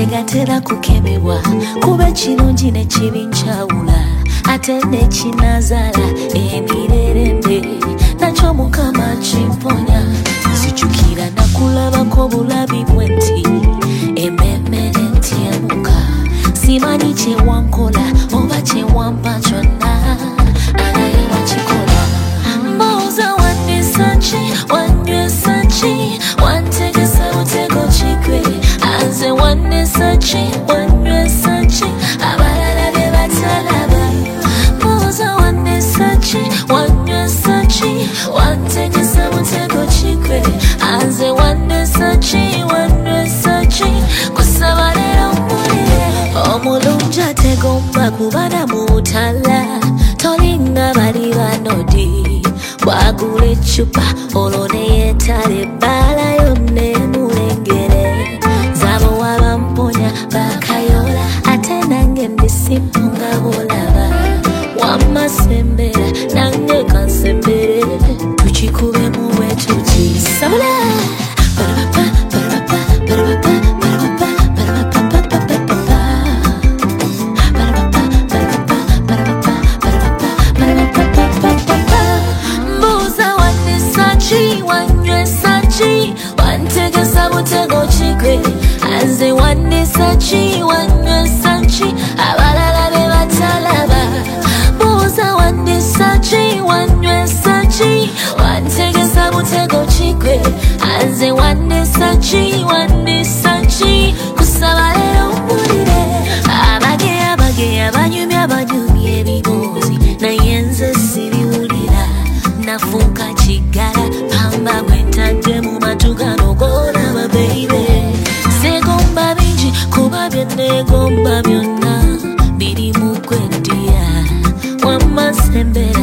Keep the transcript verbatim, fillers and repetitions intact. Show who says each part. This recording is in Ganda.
Speaker 1: tegatera kukemebwa kuba ekirungi nekibi nkyawula ate nekinazaala emirerembe nakyo mukama kimponya nzijukira nakulabako bulabi bwenti ememere ntyemuka simanyi kyewankola oba kyewampa kyonna anaye wakikola mbooza wandisa ki wanywesa ki wantegesa butego kigwe anze wandisa ki wanywesa ki abalala be batalaba mbooza wandisa ki wanywesa ki wantegesa butego kigwe anze wandisa ki wanywesa ki kusaba leero mpulire omulungi ategomba kubala mu butala tolinga bali banodi bwagula ecupa olwo neyeetala ebbaala yonna emulengere zabo wabamponya bakayola ate nange ndisimpunga bolaba wamasembera nange kansembere tukikube mu bwetuki sabula wantegesa butego kigwe anze wandisa ki wanywesa ki abalala be batalaba buuza wandisa ki wanywesa ki wantegesa butego kigwe anze wandisa ki wandisa ki kusaba leero mpulire abageya bageya banyumya banyumya ebibuuzi naye nze sibiwulira nafuuka kigala pamba gwentadde mu matu gano golaba beibe segomba bingi kuba byenegomba byonna biri mu kweddiya wamasembera